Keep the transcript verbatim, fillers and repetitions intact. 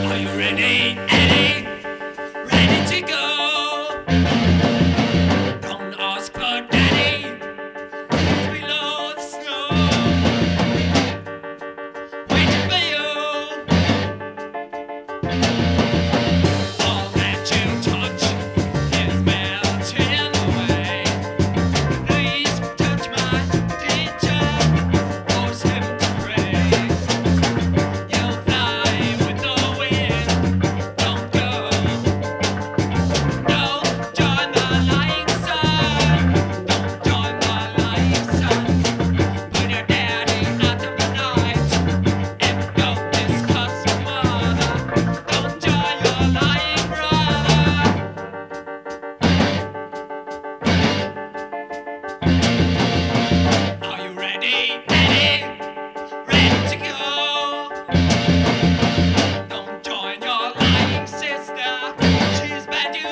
Are you ready, Eddie? Ready to go? Don't ask for daddy. He's below the snow. Waiting for you. All that you touch is melting away. Please touch my teacher. Force him to pray. You'll fly with the wind. Don't go. Don't join the lying sun. Don't join the lying sun. Put your daddy out of the night. And don't discuss your mother. Don't join your lying brother. Are you ready, Eddie? Ready to go? Don't join your lying sister. She's bad, you